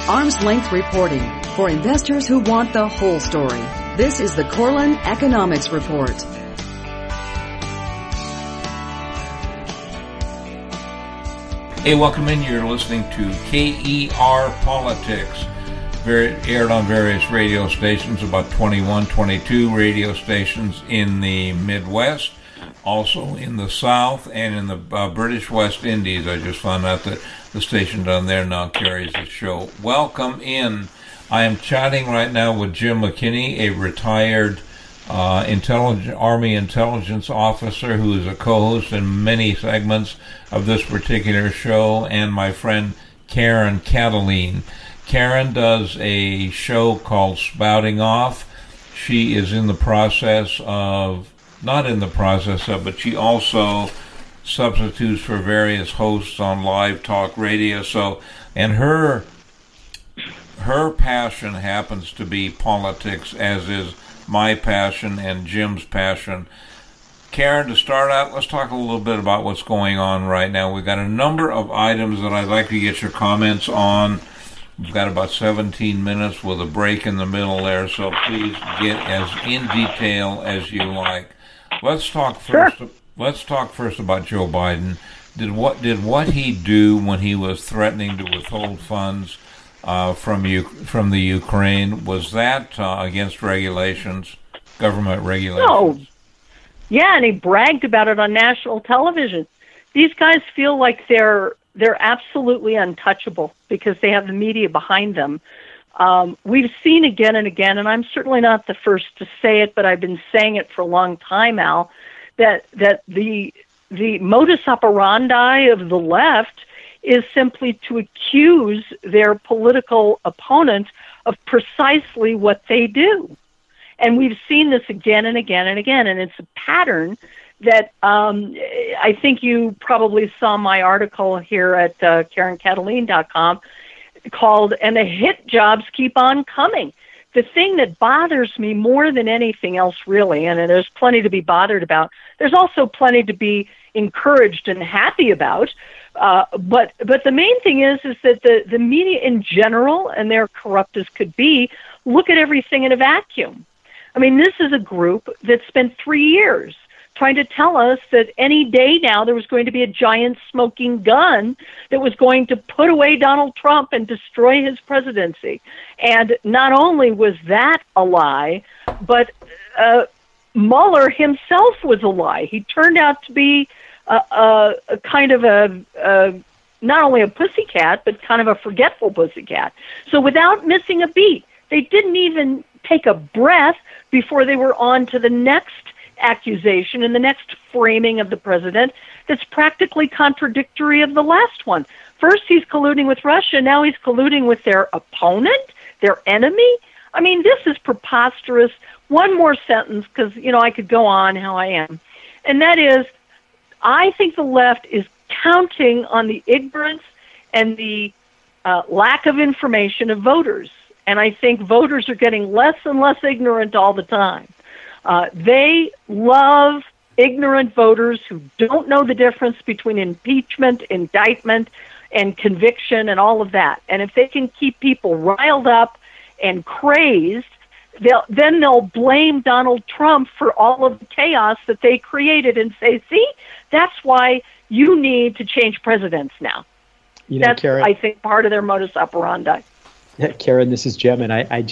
arm's length reporting for investors who want the whole story. This is the Korelin Economics Report. Hey, welcome in. You're listening to KER Politics. Aired on various radio stations, about 22 radio stations in the Midwest, also in the South and in the British West Indies. I just found out that the station down there now carries the show. Welcome in. I am chatting right now with Jim McKinney, a retired Army intelligence officer who is a co-host in many segments of this particular show, and my friend Karen Kataline. Karen does a show called Spouting Off. She is in the process of, but she also substitutes for various hosts on live talk radio. So, and her passion happens to be politics, as is my passion and Jim's passion. Karen, to start out, let's talk a little bit about what's going on right now. We've got a number of items that I'd like to get your comments on. We've got about 17 minutes with a break in the middle there, so please get as in detail as you like. Let's talk first. Sure. Let's talk first about Joe Biden. Did what he do when he was threatening to withhold funds from the Ukraine, was that against regulations, government regulations? No. Yeah, and he bragged about it on national television. These guys feel like they're absolutely untouchable because they have the media behind them. We've seen again and again, and I'm certainly not the first to say it, but I've been saying it for a long time, Al, that the modus operandi of the left is simply to accuse their political opponent of precisely what they do. And we've seen this again and again and again, and it's a pattern that I think you probably saw my article here at KarenKataline.com called, "And the hit jobs keep on coming." The thing that bothers me more than anything else, really, and there's plenty to be bothered about, there's also plenty to be encouraged and happy about, but the main thing is that the media in general, and they're corrupt as could be, look at everything in a vacuum. I mean, this is a group that spent 3 years trying to tell us that any day now there was going to be a giant smoking gun that was going to put away Donald Trump and destroy his presidency. And not only was that a lie, but Mueller himself was a lie. He turned out to be a kind of not only a pussycat, but kind of a forgetful pussycat. So without missing a beat, they didn't even take a breath before they were on to the next accusation and the next framing of the president that's practically contradictory of the last one. First, he's colluding with Russia. Now he's colluding with their opponent, their enemy. I mean, this is preposterous. One more sentence, because, I could go on how I am. And that is, I think the left is counting on the ignorance and the lack of information of voters. And I think voters are getting less and less ignorant all the time. They love ignorant voters who don't know the difference between impeachment, indictment, and conviction and all of that. And if they can keep people riled up and crazed, they'll blame Donald Trump for all of the chaos that they created and say, see, that's why you need to change presidents now. That's, Karen, I think, part of their modus operandi. Karen, this is Jim, and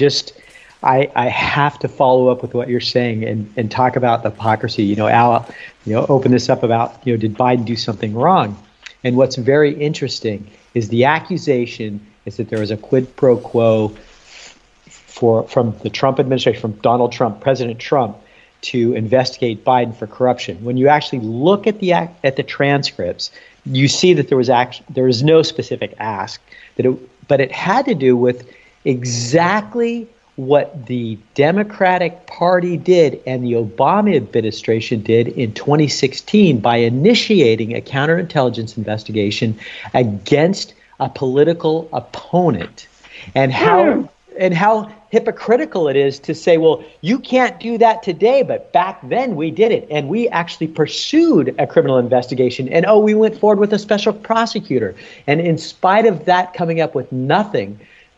I have to follow up with what you're saying and talk about the hypocrisy. Al, open this up about, did Biden do something wrong? And what's very interesting is the accusation is that there was a quid pro quo from the Trump administration, from Donald Trump, President Trump, to investigate Biden for corruption. When you actually look at the transcripts, you see that there was no specific ask, but it had to do with exactly what the Democratic Party did and the Obama administration did in 2016 by initiating a counterintelligence investigation against a political opponent, and how hypocritical it is to say, well, you can't do that today, but back then we did it, and we actually pursued a criminal investigation, and we went forward with a special prosecutor. And in spite of that coming up with nothing,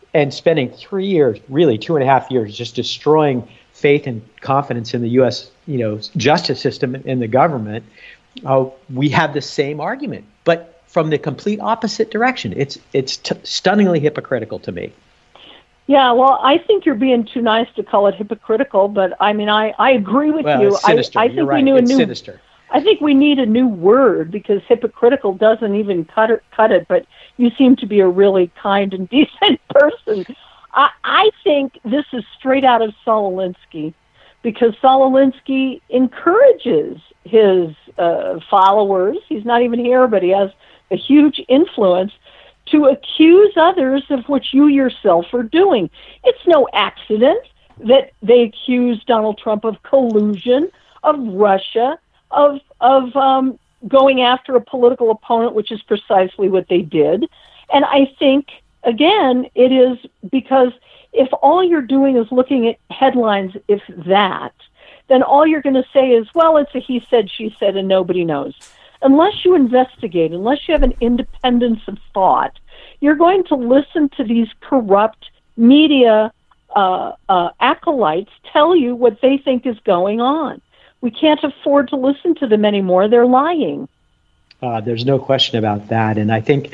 and spending 3 years, really 2.5 years, just destroying faith and confidence in the U.S. Justice system and the government, we have the same argument, but from the complete opposite direction. It's stunningly hypocritical to me. Yeah, well, I think you're being too nice to call it hypocritical, but I mean, I agree with you. It's sinister. I think You're right. we knew It's sinister. I think we need a new word, because hypocritical doesn't even cut it. But you seem to be a really kind and decent person. I think this is straight out of Saul Alinsky, because Saul Alinsky encourages his followers. He's not even here, but he has a huge influence to accuse others of what you yourself are doing. It's no accident that they accuse Donald Trump of collusion, of Russia, of going after a political opponent, which is precisely what they did. And I think, again, it is because if all you're doing is looking at headlines, if that, then all you're going to say is, well, it's a he said, she said, and nobody knows. Unless you investigate, unless you have an independence of thought, you're going to listen to these corrupt media acolytes tell you what they think is going on. We can't afford to listen to them anymore. They're lying. There's no question about that. And I think,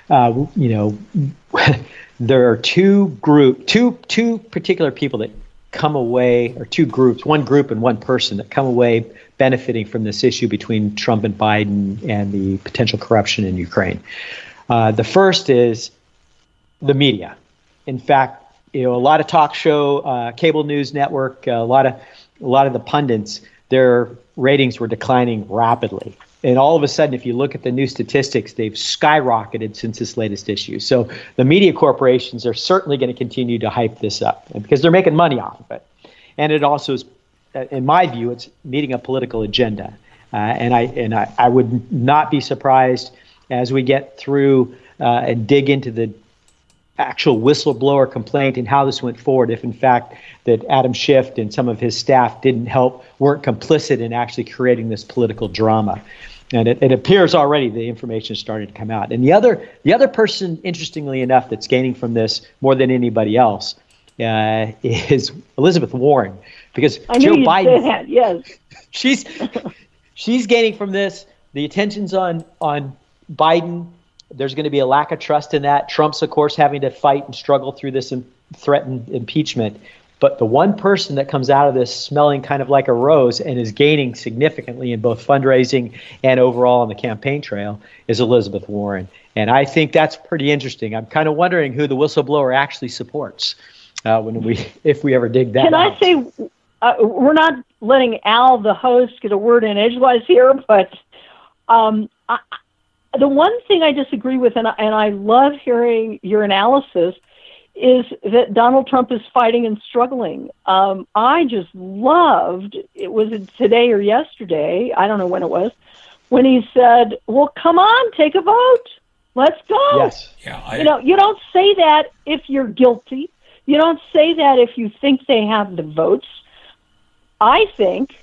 there are two particular people that come away, or two groups, one group and one person that come away benefiting from this issue between Trump and Biden and the potential corruption in Ukraine. The first is the media. In fact, a lot of talk show, cable news network, a lot of the pundits, their ratings were declining rapidly. And all of a sudden, if you look at the new statistics, they've skyrocketed since this latest issue. So the media corporations are certainly going to continue to hype this up, because they're making money off of it. And it also is, in my view, it's meeting a political agenda. And I would not be surprised as we get through and dig into the actual whistleblower complaint and how this went forward, if in fact that Adam Schiff and some of his staff weren't complicit in actually creating this political drama. And it appears already the information is starting to come out. And the other person, interestingly enough, that's gaining from this more than anybody else is Elizabeth Warren, because Joe Biden, yes, she's gaining from this. The attention's on Biden. There's going to be a lack of trust in that. Trump's, of course, having to fight and struggle through this threatened impeachment. But the one person that comes out of this smelling kind of like a rose and is gaining significantly in both fundraising and overall on the campaign trail is Elizabeth Warren. And I think that's pretty interesting. I'm kind of wondering who the whistleblower actually supports if we ever dig that out. Can I say, we're not letting Al, the host, get a word in edgewise here, but the one thing I disagree with, and I love hearing your analysis, is that Donald Trump is fighting and struggling. I just loved, it was today or yesterday, I don't know when it was, when he said, well, come on, take a vote. Let's go. Yes. Yeah, you don't say that if you're guilty. You don't say that if you think they have the votes. I think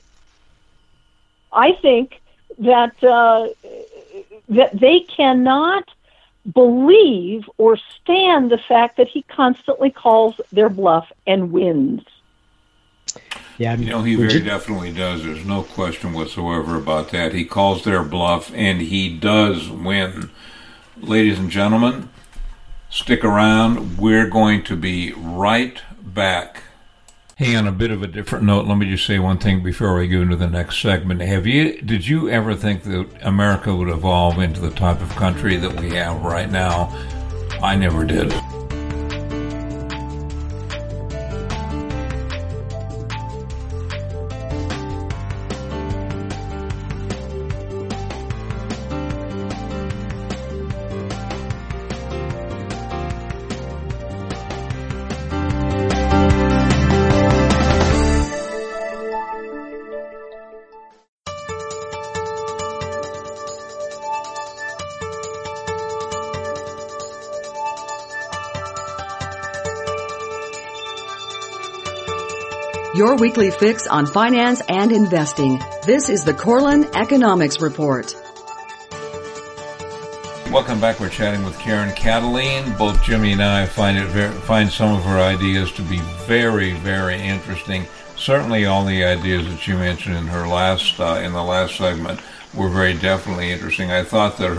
that that they cannot believe or stand the fact that he constantly calls their bluff and wins. Yeah, he very definitely does. There's no question whatsoever about that. He calls their bluff, and he does win. Ladies and gentlemen, stick around. We're going to be right back. Hey, on a bit of a different note, let me just say one thing before we go into the next segment. Did you ever think that America would evolve into the type of country that we have right now? I never did. Your weekly fix on finance and investing. This is the Corlin Economics Report. Welcome back. We're chatting with Karen Kataline. Both Jimmy and I find some of her ideas to be very, very interesting. Certainly, all the ideas that you mentioned in her in the last segment were very definitely interesting. I thought that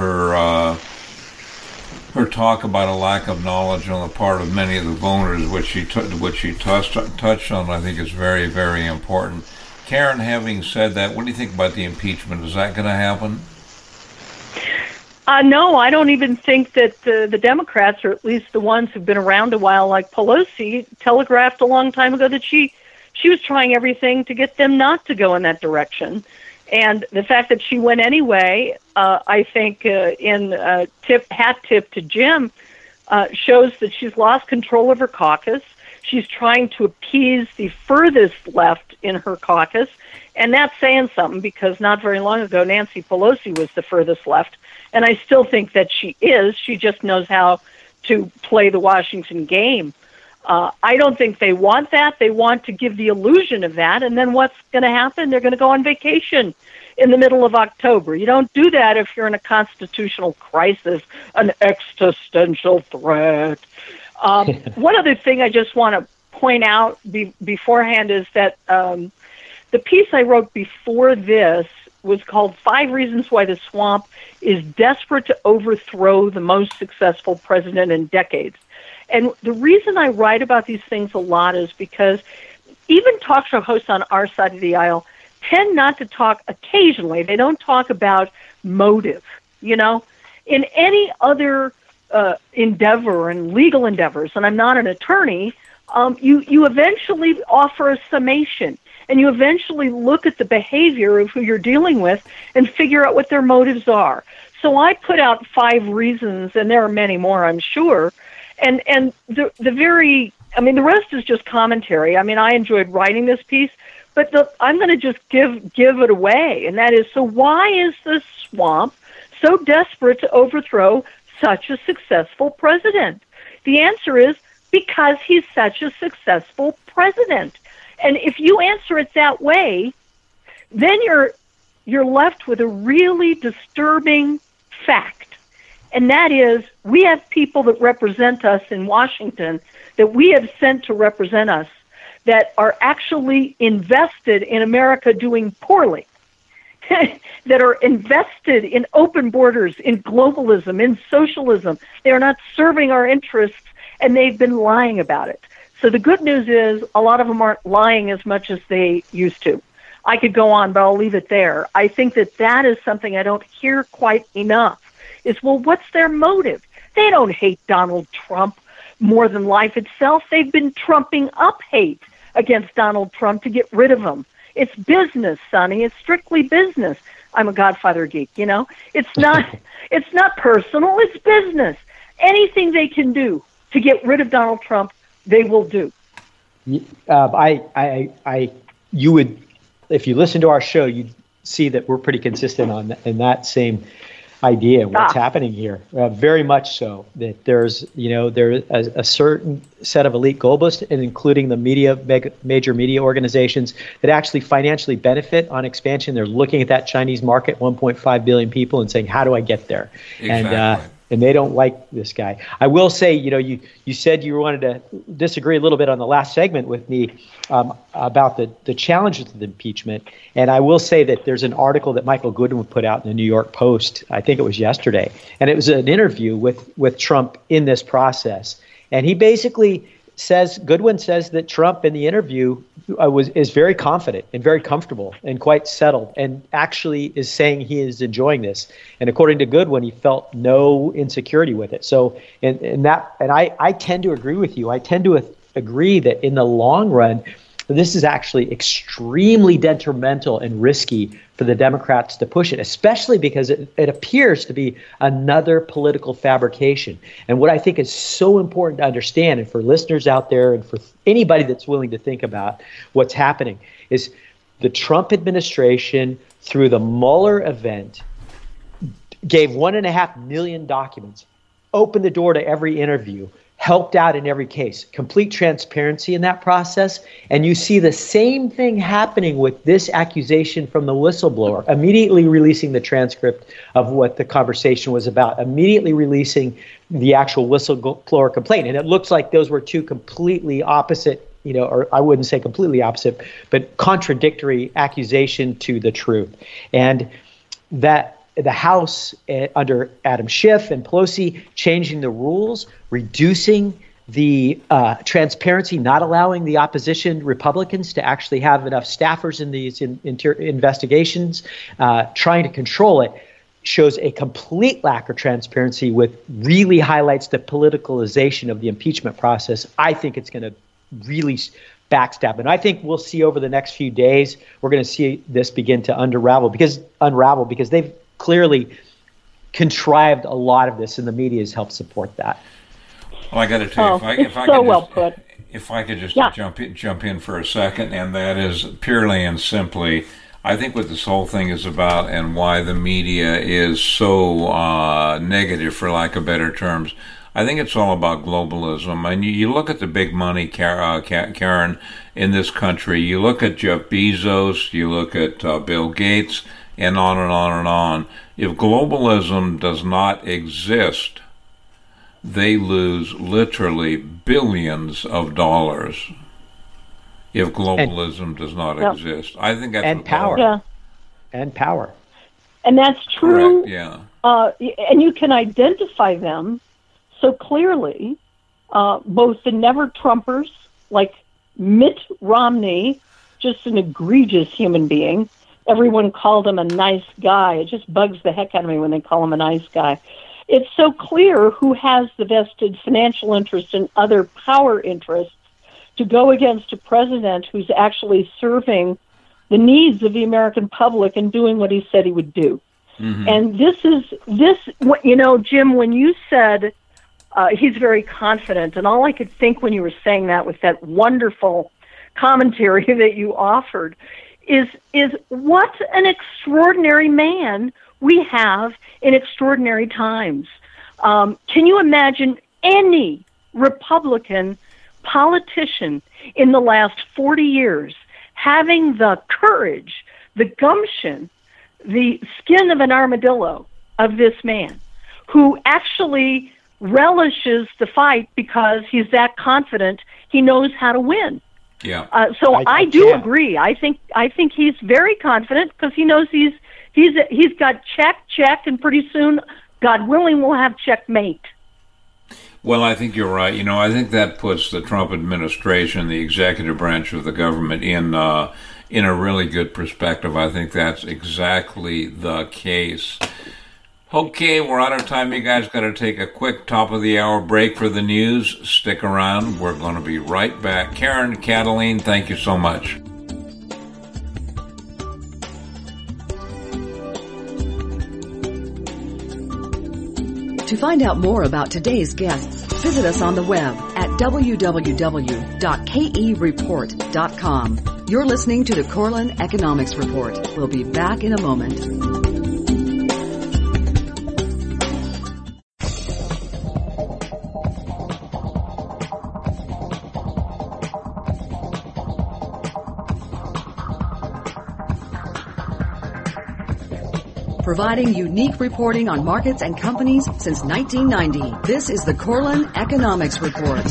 her talk about a lack of knowledge on the part of many of the voters, which she touched on, I think is very, very important. Karen, having said that, what do you think about the impeachment? Is that going to happen? No, I don't even think that the Democrats, or at least the ones who've been around a while, like Pelosi, telegraphed a long time ago that she was trying everything to get them not to go in that direction. And the fact that she went anyway, I think, in hat tip to Jim, shows that she's lost control of her caucus. She's trying to appease the furthest left in her caucus, and that's saying something because not very long ago, Nancy Pelosi was the furthest left, and I still think that she is. She just knows how to play the Washington game. I don't think they want that. They want to give the illusion of that, and then what's going to happen? They're going to go on vacation in the middle of October. You don't do that if you're in a constitutional crisis, an existential threat. One other thing I just want to point out beforehand is that the piece I wrote before this was called 5 Reasons Why the Swamp is Desperate to Overthrow the Most Successful President in Decades. And the reason I write about these things a lot is because even talk show hosts on our side of the aisle tend not to talk occasionally. They don't talk about motive, you know. In any other endeavor and legal endeavors, and I'm not an attorney, you eventually offer a summation, and you eventually look at the behavior of who you're dealing with and figure out what their motives are. So I put out 5 reasons, and there are many more, I'm sure, and the rest is just commentary. I mean, I enjoyed writing this piece, but I'm going to just give it away, and that is, so why is the swamp so desperate to overthrow such a successful president? The answer is because he's such a successful president. And if you answer it that way, then you're left with a really disturbing fact. And that is, we have people that represent us in Washington that we have sent to represent us that are actually invested in America doing poorly, that are invested in open borders, in globalism, in socialism. They are not serving our interests, and they've been lying about it. So the good news is a lot of them aren't lying as much as they used to. I could go on, but I'll leave it there. I think that is something I don't hear quite enough, is, well, what's their motive? They don't hate Donald Trump more than life itself. They've been trumping up hate against Donald Trump to get rid of him. It's business, Sonny. It's strictly business. I'm a Godfather geek, you know. It's not personal. It's business. Anything they can do to get rid of Donald Trump, they will do. You would, if you listen to our show, you'd see that we're pretty consistent in that same idea. What's happening here? Very much so. That there's a certain set of elite globalists, and including the major media organizations that actually financially benefit on expansion. They're looking at that Chinese market, 1.5 billion people, and saying, "How do I get there?" Exactly. And they don't like this guy. I will say, you said you wanted to disagree a little bit on the last segment with me about the challenges of the impeachment. And I will say that there's an article that Michael Goodwin put out in the New York Post, I think it was yesterday, and it was an interview with Trump in this process. And he basically Goodwin says that Trump in the interview is very confident and very comfortable and quite settled, and actually is saying he is enjoying this. And according to Goodwin, he felt no insecurity with it. So, I tend to agree with you. I tend to agree that in the long run, this is actually extremely detrimental and risky for the Democrats to push it, especially because it appears to be another political fabrication. And what I think is so important to understand, and for listeners out there and for anybody that's willing to think about what's happening, is the Trump administration, through the Mueller event, gave 1.5 million documents, opened the door to every interview, helped out in every case. Complete transparency in that process. And you see the same thing happening with this accusation from the whistleblower, immediately releasing the transcript of what the conversation was about, immediately releasing the actual whistleblower complaint. And it looks like those were two completely opposite, or I wouldn't say completely opposite, but contradictory accusation to the truth. And that the House under Adam Schiff and Pelosi changing the rules, reducing the transparency, not allowing the opposition Republicans to actually have enough staffers in these investigations, trying to control it, shows a complete lack of transparency, really highlights the politicalization of the impeachment process. I think it's going to really backstab. And I think we'll see over the next few days, we're going to see this begin to unravel because they've clearly contrived a lot of this, and the media has helped support that. Well, I got to tell you, if I could just jump in for a second, and that is purely and simply, I think what this whole thing is about and why the media is so negative, for lack of better terms, I think it's all about globalism. And you look at the big money, Karen, in this country. You look at Jeff Bezos, you look at Bill Gates, and on and on and on. If globalism does not exist, they lose literally billions of dollars. If globalism does not exist, I think that's power. And power. And that's true. Correct, yeah. And you can identify them so clearly. Both the never-Trumpers, like Mitt Romney, just an egregious human being. Everyone called him a nice guy. It just bugs the heck out of me when they call him a nice guy. It's so clear who has the vested financial interest and other power interests to go against a president who's actually serving the needs of the American public and doing what he said he would do. Mm-hmm. And Jim, when you said he's very confident, and all I could think when you were saying that with that wonderful commentary that you offered is what an extraordinary man we have in extraordinary times. Can you imagine any Republican politician in the last 40 years having the courage, the gumption, the skin of an armadillo of this man who actually relishes the fight because he's that confident he knows how to win? Yeah. So I do agree. I think he's very confident because he knows he's got check, and pretty soon, God willing, we'll have checkmate. Well, I think you're right. I think that puts the Trump administration, the executive branch of the government, in a really good perspective. I think that's exactly the case. Okay, we're out of time. You guys got to take a quick top-of-the-hour break for the news. Stick around. We're going to be right back. Karen, Cataline, thank you so much. To find out more about today's guests, visit us on the web at www.kereport.com. You're listening to the Corlin Economics Report. We'll be back in a moment. Providing unique reporting on markets and companies since 1990. This is the Corlin Economics Report.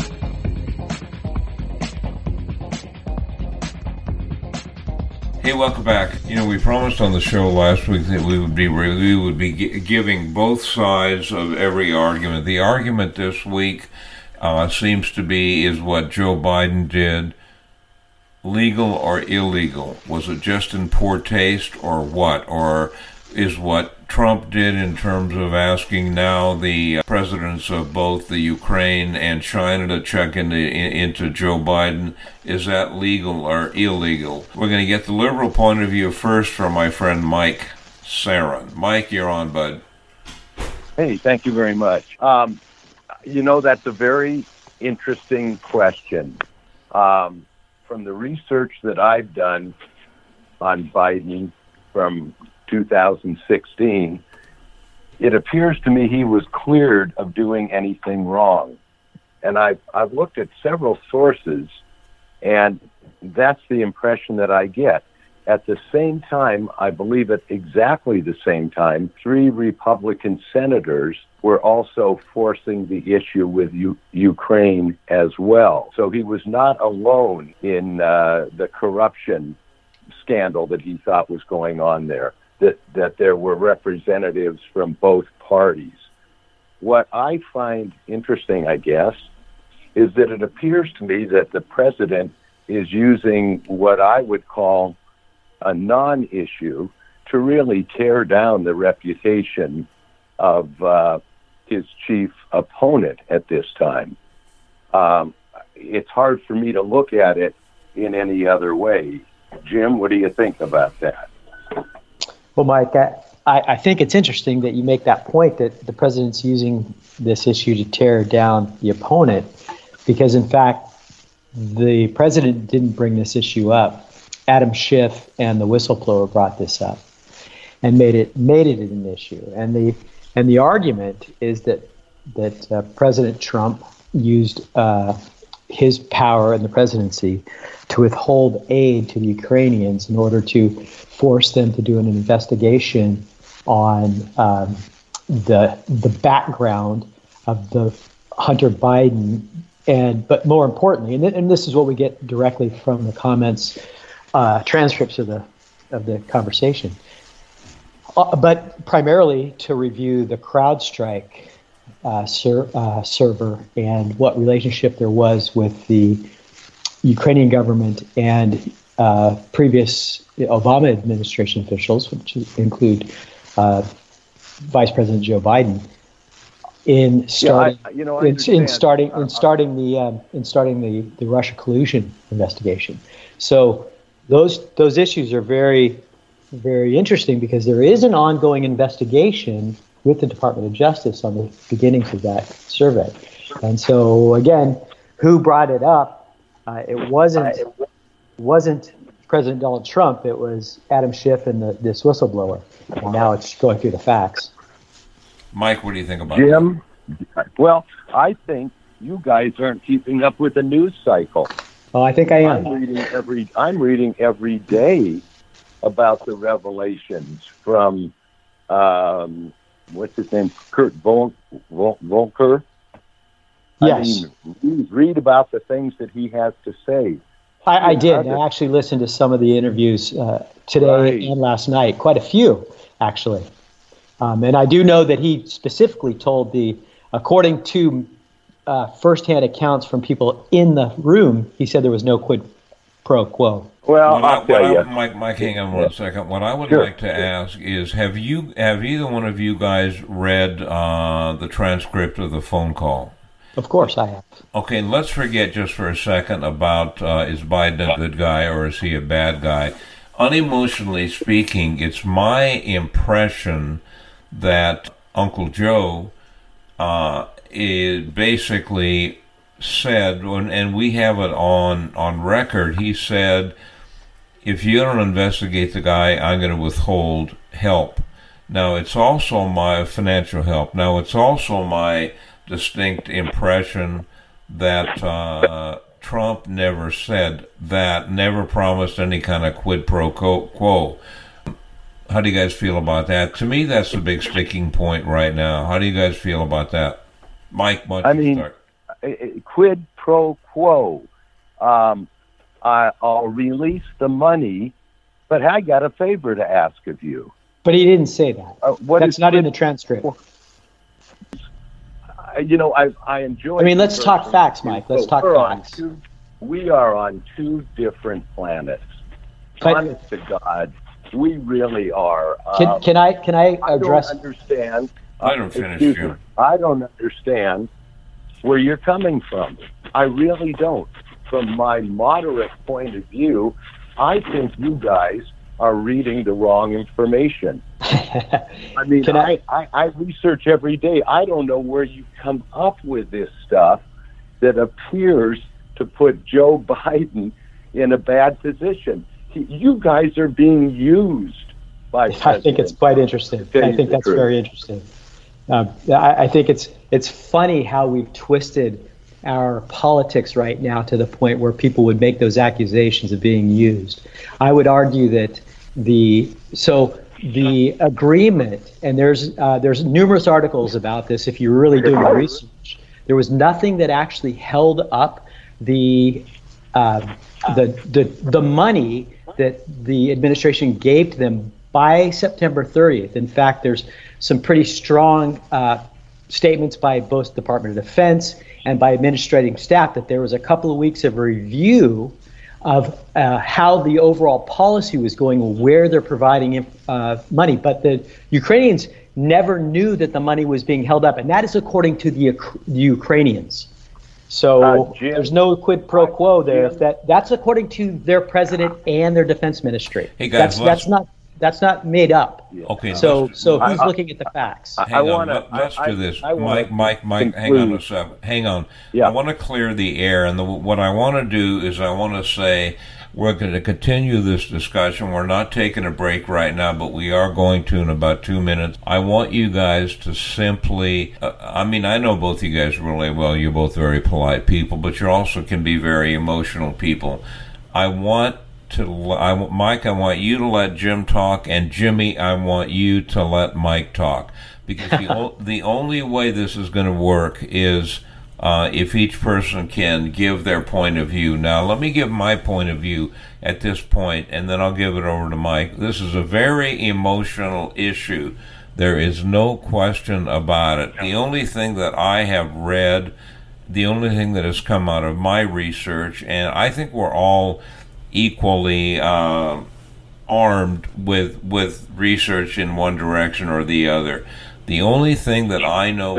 Hey, welcome back. We promised on the show last week that we would be giving both sides of every argument. The argument this week seems to be, is what Joe Biden did legal or illegal? Was it just in poor taste or what? Or is what Trump did in terms of asking now the presidents of both the Ukraine and China to check into Joe Biden, is that legal or illegal? We're going to get the liberal point of view first from my friend Mike Sarin. Mike, you're on, bud. Hey, thank you very much. That's a very interesting question. From the research that I've done on Biden from 2016, it appears to me he was cleared of doing anything wrong. And I've looked at several sources, and that's the impression that I get. At the same time, I believe at exactly the same time, 3 Republican senators were also forcing the issue with Ukraine as well. So he was not alone in the corruption scandal that he thought was going on there, that there were representatives from both parties. What I find interesting, I guess, is that it appears to me that the president is using what I would call a non-issue to really tear down the reputation of his chief opponent at this time. It's hard for me to look at it in any other way. Jim, what do you think about that? Well, Mike, I think it's interesting that you make that point that the president's using this issue to tear down the opponent, because in fact, the president didn't bring this issue up. Adam Schiff and the whistleblower brought this up and made it an issue. And the argument is that President Trump used his power in the presidency to withhold aid to the Ukrainians in order to force them to do an investigation on the background of the Hunter Biden, but more importantly, and this is what we get directly from the comments, transcripts of the conversation, but primarily to review the CrowdStrike server and what relationship there was with the Ukrainian government and previous Obama administration officials, which include Vice President Joe Biden, in starting the Russia collusion investigation. So those issues are very, very interesting because there is an ongoing investigation with the Department of Justice on the beginnings of that survey. And so again, who brought it up? It wasn't President Donald Trump. It was Adam Schiff and this whistleblower. And now it's going through the facts. Mike, what do you think about Jim? Well, I think you guys aren't keeping up with the news cycle. Oh, I think I am. I'm reading every day about the revelations from what's his name, Kurt Volker. Yes. I mean, read about the things that he has to say. I did. I actually listened to some of the interviews today and last night, quite a few, actually. And I do know that he specifically told according to firsthand accounts from people in the room, he said there was no quid pro quo. Well, Mike, hang on one second. What I would like to ask is, have either one of you guys read the transcript of the phone call? Of course I have. Okay, let's forget just for a second about is Biden a good guy or is he a bad guy. Unemotionally speaking, it's my impression that Uncle Joe is basically said, and we have it on record, he said, if you don't investigate the guy, I'm going to withhold help. Now, it's also my financial help. Now, it's also my distinct impression that Trump never said that, never promised any kind of quid pro quo. How do you guys feel about that? To me, that's the big sticking point right now. How do you guys feel about that? Mike, why don't you start? Quid pro quo. I'll release the money, but I got a favor to ask of you. But he didn't say that. That's not in the transcript. I enjoy. I mean, let's talk facts, Mike. Let's talk facts. We are on two different planets. Honest to God, we really are. Can I address? I don't understand. I don't finish you. I don't understand where you're coming from. I really don't. From my moderate point of view, I think you guys are reading the wrong information. I mean, I research every day. I don't know where you come up with this stuff that appears to put Joe Biden in a bad position. You guys are being used by presidents. I think it's quite interesting. I think that's very interesting. I think it's funny how we've twisted our politics right now to the point where people would make those accusations of being used. I would argue that the agreement, and there's numerous articles about this if you're really doing research, there was nothing that actually held up the money that the administration gave to them by September 30th. In fact, there's some pretty strong statements by both Department of Defense and by administrating staff that there was a couple of weeks of review of how the overall policy was going, where they're providing money. But the Ukrainians never knew that the money was being held up, and that is according to the Ukrainians. So Jim, there's no quid pro quo there. That's according to their president and their defense ministry. Hey guys, that's not made up. Okay. So who's looking at the facts? Let's do this. Mike, hang on a second. Hang on. Yeah. I want to clear the air, and what I want to do is I want to say we're going to continue this discussion. We're not taking a break right now, but we are going to in about 2 minutes. I want you guys to simply, I know both you guys really well. You're both very polite people, but you also can be very emotional people. Mike, I want you to let Jim talk, and Jimmy, I want you to let Mike talk, because the only way this is going to work is if each person can give their point of view. Now, let me give my point of view at this point, and then I'll give it over to Mike. This is a very emotional issue. There is no question about it. The only thing that I have read, the only thing that has come out of my research, and I think we're all equally armed with research in one direction or the other. The only thing that I know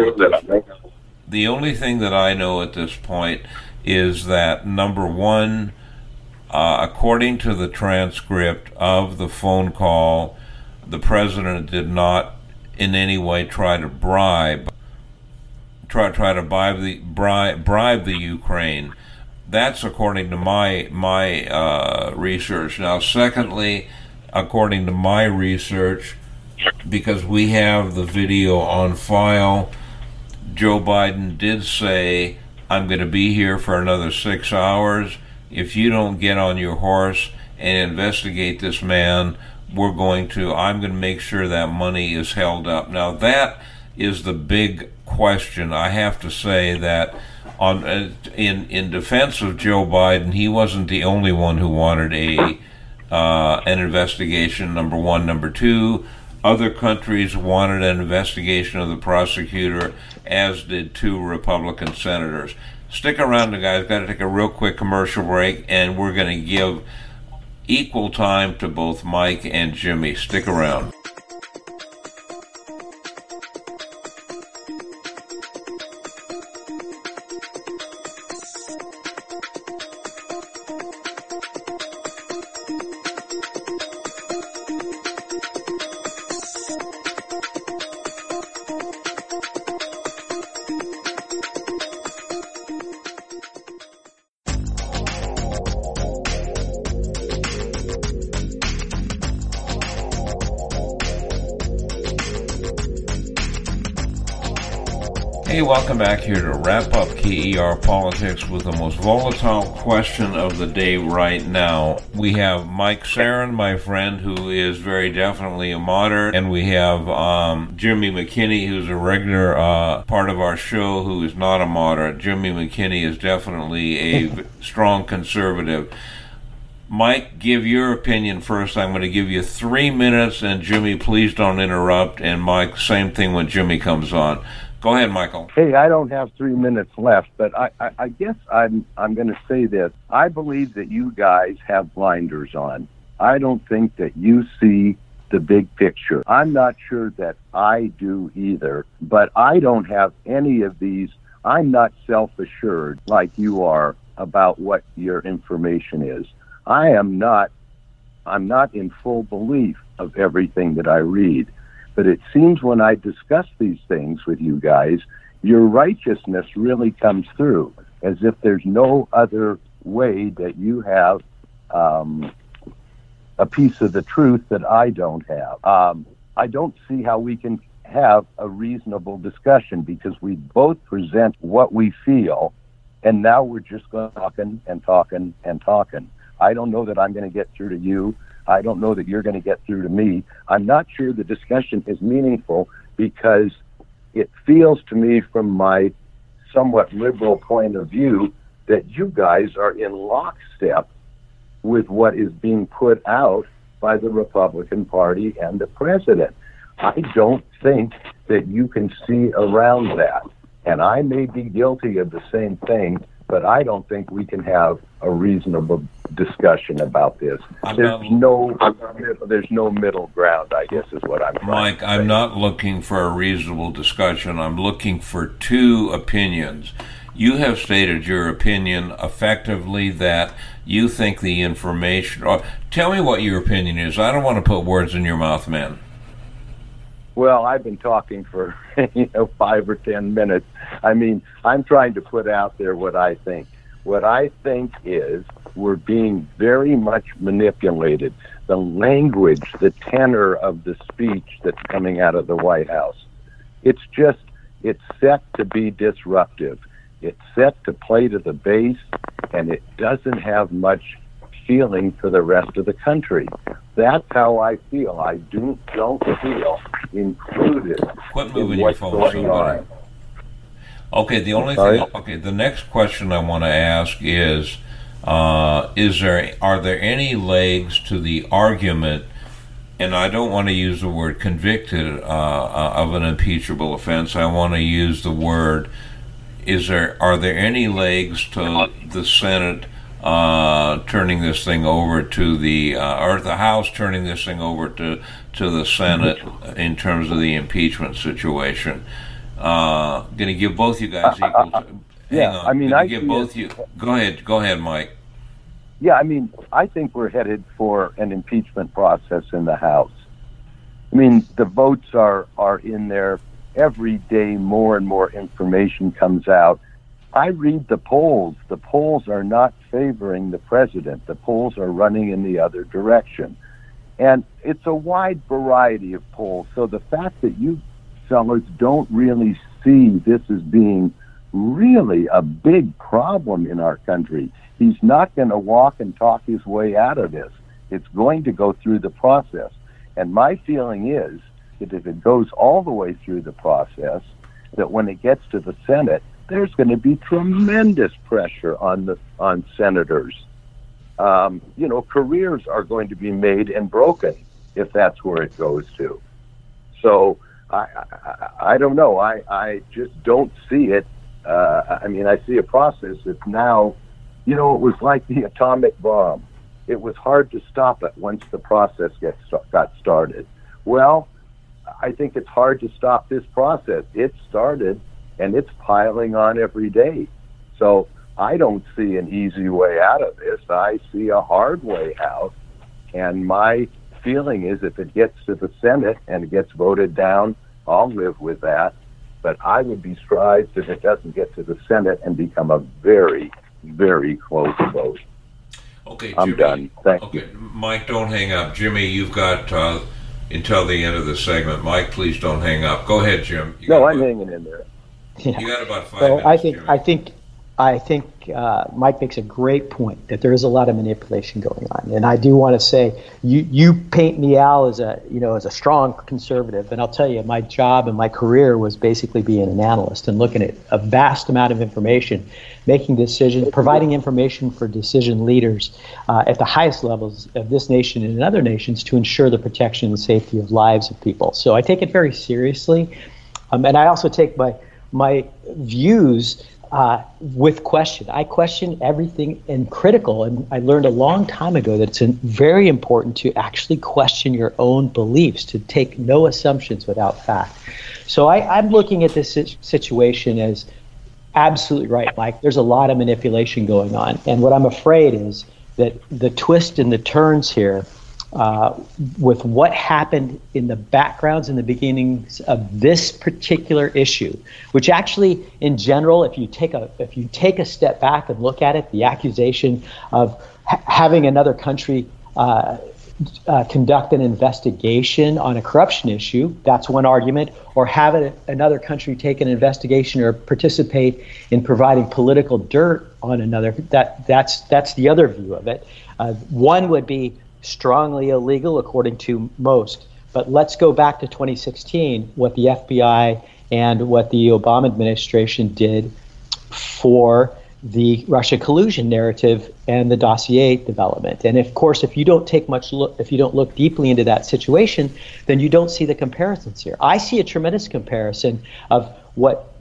at this point is that, number one, according to the transcript of the phone call, the president did not in any way try to bribe the Ukraine. That's according to my research. Now, secondly, according to my research, because we have the video on file, Joe Biden did say, I'm going to be here for another 6 hours. If you don't get on your horse and investigate this man, I'm going to make sure that money is held up. Now, that is the big question. I have to say that in defense of Joe Biden, he wasn't the only one who wanted an investigation, number one. Number two, other countries wanted an investigation of the prosecutor, as did 2 Republican senators. Stick around, guys. Got to take a real quick commercial break, and we're going to give equal time to both Mike and Jimmy. Stick around. Hey, welcome back here to wrap up KER Politics with the most volatile question of the day right now. We have Mike Sarin, my friend, who is very definitely a moderate, and we have Jimmy McKinney, who's a regular part of our show, who is not a moderate. Jimmy McKinney is definitely a strong conservative. Mike, give your opinion first. I'm going to give you 3 minutes, and Jimmy, please don't interrupt. And Mike, same thing when Jimmy comes on. Go ahead, Michael. Hey, I don't have 3 minutes left, but I guess I'm going to say this. I believe that you guys have blinders on. I don't think that you see the big picture. I'm not sure that I do either, but I don't have any of these. I'm not self-assured like you are about what your information is. I'm not in full belief of everything that I read. But it seems when I discuss these things with you guys, your righteousness really comes through, as if there's no other way that you have a piece of the truth that I don't have. I don't see how we can have a reasonable discussion, because we both present what we feel, And now we're just going talking and talking and talking. I don't know that I'm going to get through to you. I don't know that you're going to get through to me. I'm not sure the discussion is meaningful because it feels to me from my somewhat liberal point of view that you guys are in lockstep with what is being put out by the Republican Party and the president. I don't think that you can see around that. And I may be guilty of the same thing, but I don't think we can have a reasonable discussion about this. There's no middle ground, I guess, is what I'm trying Mike, to say. I'm not looking for a reasonable discussion. I'm looking for two opinions. You have stated your opinion effectively that you think the information... tell me what your opinion is. I don't want to put words in your mouth, man. Well, I've been talking for 5 or 10 minutes. I mean, I'm trying to put out there what I think. What I think is we're being very much manipulated. The language, the tenor of the speech that's coming out of the White House, it's set to be disruptive. It's set to play to the base, and it doesn't have much feeling for the rest of the country. That's how I feel. I don't feel included in what's going on. Okay, the next question I want to ask is are there any legs to the argument, and I don't want to use the word convicted of an impeachable offense, I want to use the word, are there any legs to the Senate turning this thing over to or the House turning this thing over to the Senate in terms of the impeachment situation? Going to give both you guys equal. Go ahead, Mike. Yeah, I mean, I think we're headed for an impeachment process in the House. I mean, the votes are in there every day. More and more information comes out. I read the polls. The polls are not favoring the president. The polls are running in the other direction. And it's a wide variety of polls. So the fact that you fellows don't really see this as being really a big problem in our country. He's not going to walk and talk his way out of this. It's going to go through the process. And my feeling is that if it goes all the way through the process, that when it gets to the Senate, there's going to be tremendous pressure on senators. Careers are going to be made and broken if that's where it goes to. So I don't know. I just don't see it. I see a process that's now, it was like the atomic bomb. It was hard to stop it once the process got started. Well, I think it's hard to stop this process. It started, and it's piling on every day. So I don't see an easy way out of this. I see a hard way out. And my feeling is if it gets to the Senate and it gets voted down, I'll live with that. But I would be surprised if it doesn't get to the Senate and become a very, very close vote. Okay, Jimmy, I'm done. Thank you. Mike, don't hang up. Jimmy, you've got until the end of the segment. Mike, please don't hang up. Go ahead, Jim. I'm hanging in there. Yeah. You got about 5 well, minutes. I think Mike makes a great point that there is a lot of manipulation going on, and I do want to say you paint me out as a strong conservative, and I'll tell you, my job and my career was basically being an analyst and looking at a vast amount of information, making decisions, providing information for decision leaders at the highest levels of this nation and in other nations to ensure the protection and safety of lives of people. So I take it very seriously, and I also take my views with question. I question everything and critical, and I learned a long time ago that it's very important to actually question your own beliefs, to take no assumptions without fact. So I'm looking at this situation as absolutely right, Mike. There's a lot of manipulation going on, and what I'm afraid is that the twist and the turns here with what happened in the backgrounds and the beginnings of this particular issue, which actually, in general, if you take a step back and look at it, the accusation of having another country conduct an investigation on a corruption issue. That's one argument. Or have another country take an investigation or participate in providing political dirt on another. That's the other view of it. One would be strongly illegal according to most. But let's go back to 2016, what the FBI and what the Obama administration did for the Russia collusion narrative and the dossier development. And of course, if you don't look deeply into that situation, then you don't see the comparisons here. I see a tremendous comparison of what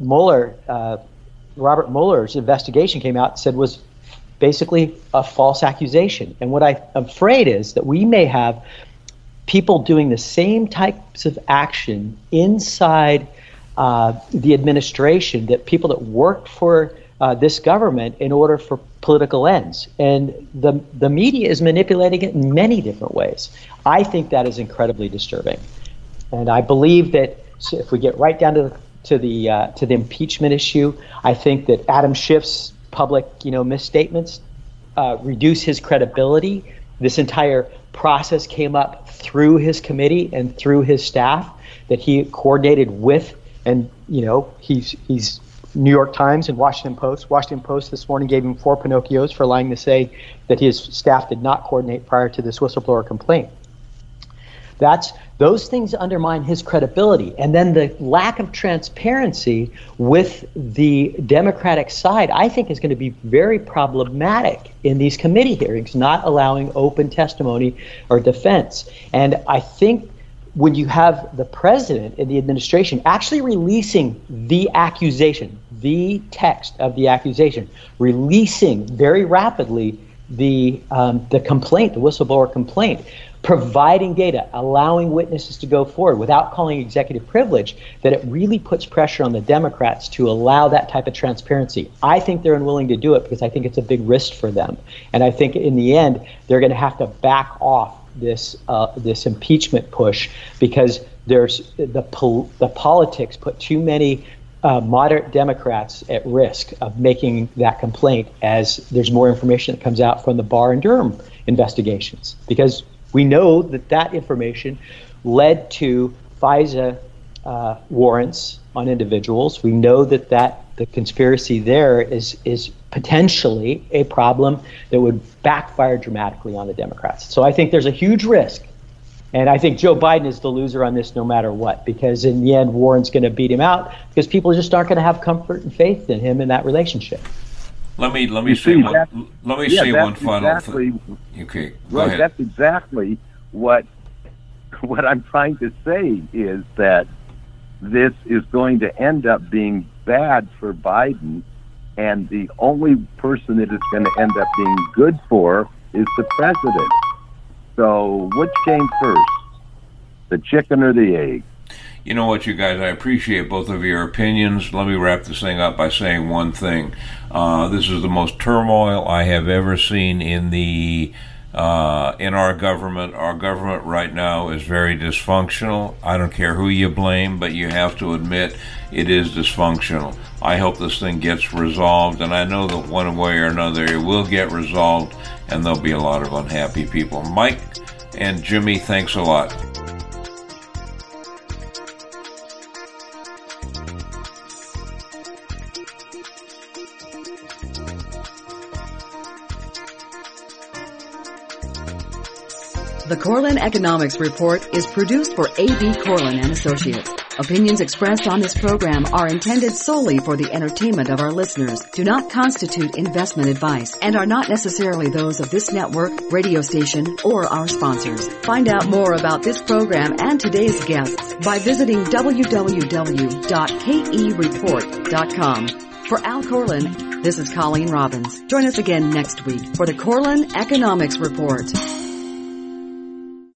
Robert Mueller's investigation came out and said was basically a false accusation. And what I'm afraid is that we may have people doing the same types of action inside the administration, that people that worked for this government in order for political ends. And the media is manipulating it in many different ways. I think that is incredibly disturbing. And I believe that if we get right down to the impeachment issue, I think that Adam Schiff's public misstatements reduce his credibility. This entire process came up through his committee and through his staff that he coordinated with, and he's New York Times and Washington Post this morning gave him 4 Pinocchios for lying to say that his staff did not coordinate prior to this whistleblower complaint. Those things undermine his credibility. And then the lack of transparency with the Democratic side, I think, is going to be very problematic in these committee hearings, not allowing open testimony or defense. And I think when you have the president and the administration actually releasing the accusation, the text of the accusation, releasing very rapidly the complaint, the whistleblower complaint, providing data, allowing witnesses to go forward without calling executive privilege, that it really puts pressure on the Democrats to allow that type of transparency. I think they're unwilling to do it because I think it's a big risk for them. And I think in the end, they're going to have to back off this impeachment push, because there's the politics put too many moderate Democrats at risk of making that complaint as there's more information that comes out from the Barr and Durham investigations, because we know that information led to FISA warrants on individuals. We know that the conspiracy there is potentially a problem that would backfire dramatically on the Democrats. So I think there's a huge risk. And I think Joe Biden is the loser on this no matter what, because in the end, Warren's going to beat him out because people just aren't going to have comfort and faith in him in that relationship. Let me say one final thing. Okay, go ahead. That's exactly what I'm trying to say, is that this is going to end up being bad for Biden, and the only person that it's going to end up being good for is the president. So which came first, the chicken or the egg? You know what, you guys, I appreciate both of your opinions. Let me wrap this thing up by saying one thing. This is the most turmoil I have ever seen in our government. Our government right now is very dysfunctional. I don't care who you blame, but you have to admit it is dysfunctional. I hope this thing gets resolved, and I know that one way or another it will get resolved, and there'll be a lot of unhappy people. Mike and Jimmy, thanks a lot. The Corlin Economics Report is produced for A.B. Corlin and Associates. Opinions expressed on this program are intended solely for the entertainment of our listeners, do not constitute investment advice, and are not necessarily those of this network, radio station, or our sponsors. Find out more about this program and today's guests by visiting www.kereport.com. For Al Corlin, this is Colleen Robbins. Join us again next week for the Corlin Economics Report.